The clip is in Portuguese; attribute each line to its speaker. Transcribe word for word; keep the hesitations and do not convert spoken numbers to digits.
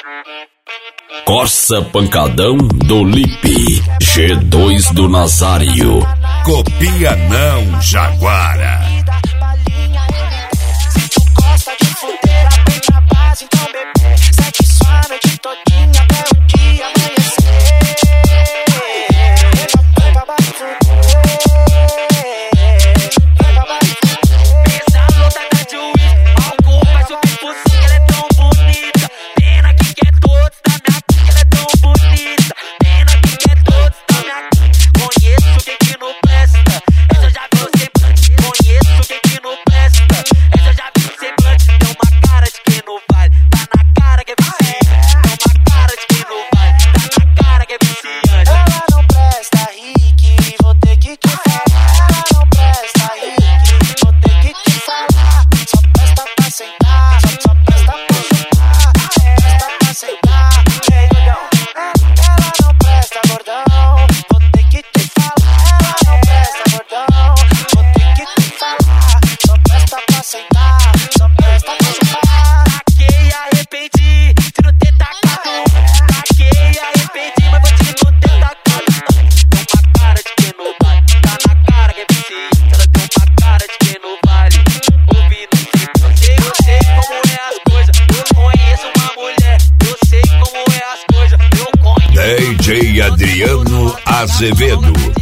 Speaker 1: Corsa Pancadão do Lipe, G dois do Nazário.
Speaker 2: Copia não, Jaguara.
Speaker 3: Se tu gosta de fuder, vem pra base, então bebê. Sete só a noite todinha até o dia amanhecer. Vem pra base fuder. Vem pra base fuder.
Speaker 4: Pensa lotada de uísque, álcool faz subir por cima. Ela é tão bonita, pena que quer todos da minha clique. Ela é tão bonita, pena que quer todos da minha clique. Conheço quem que não presta, essa eu já vi o semblante. Conheço quem que não presta, essa eu já vi o semblante. Tem uma cara de quem não vale, tá na cara que é viciante. Tem uma cara de quem não vale, tá na cara que é viciante.
Speaker 3: Ela não presta, Rick, vou ter que te falar. Ela não presta, Rick, vou ter que te falar. Só presta pra sentar, só, só presta pra chupar. Presta pra sentar, ei, gordão. Ela não presta, gordão, vou ter que te falar. Ela não presta, gordão, vou ter que te falar. Só presta pra sentar, só presta pra chupar.
Speaker 4: Taquei e arrependi de não ter tacado. Taquei e arrependi, mas vou te não ter tacado. Tem uma cara de quem não vale, tá na cara que é viciante. Ela tem uma cara de quem não vale, ouvindo sempre. Eu sei, eu sei como é as coisas. Eu conheço uma mulher, eu sei como é as coisas. Eu conheço.
Speaker 2: D J Adriano Azevedo.